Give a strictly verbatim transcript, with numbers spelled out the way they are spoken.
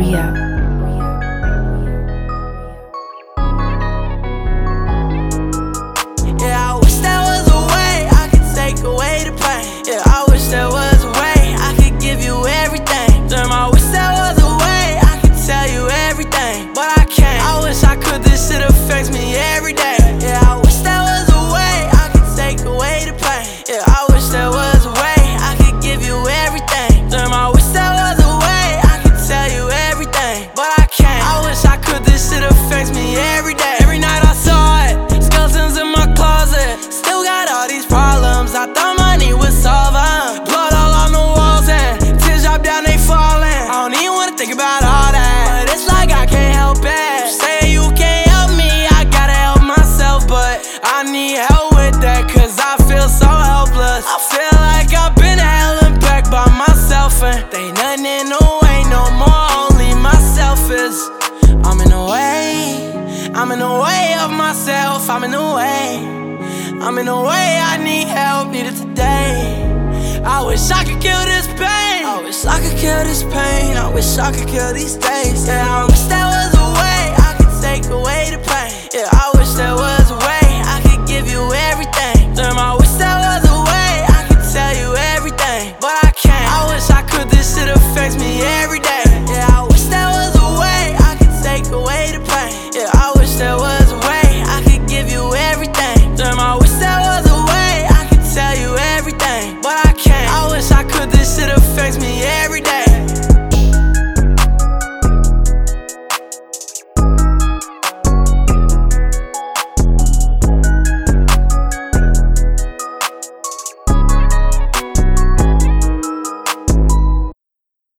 Ria. Yeah, I wish there was a way I could take away the pain. Yeah, I wish there was a way I could give you everything. Damn, I wish there was a way I could tell you everything, but I can't. I wish I could, this shit affects me every day. Yeah, I wish there was a way I could take away the pain. Yeah, I wish there was a way I could give you everything. Damn, I wish there was a way I could tell you everything, but I can't. I wish I could, this shit affects me every day. Every night I saw it, skeletons in my closet. Still got all these problems, I thought money would solve them. Blood all on the walls and tears drop down, they falling. I don't even wanna think about all that, but it's like I can't help it. You say you can't help me, I gotta help myself, but I need help with that, cause I feel so helpless. I feel like I've been held back by myself, and they nothing in the way no more, only myself is. I'm in the way, I'm in the way of myself, I'm in the way, I'm in the way, I need help, need it today. I wish I could kill this pain, I wish I could kill this pain, I wish I could kill these days. Yeah, I wish there was a way I could take away the pain. Yeah, I wish there was a way